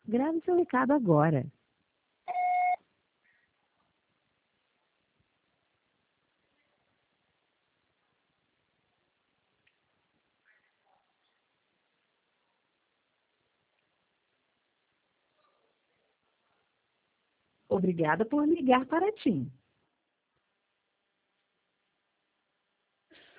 Grave seu recado agora. Obrigada por ligar para a TIM.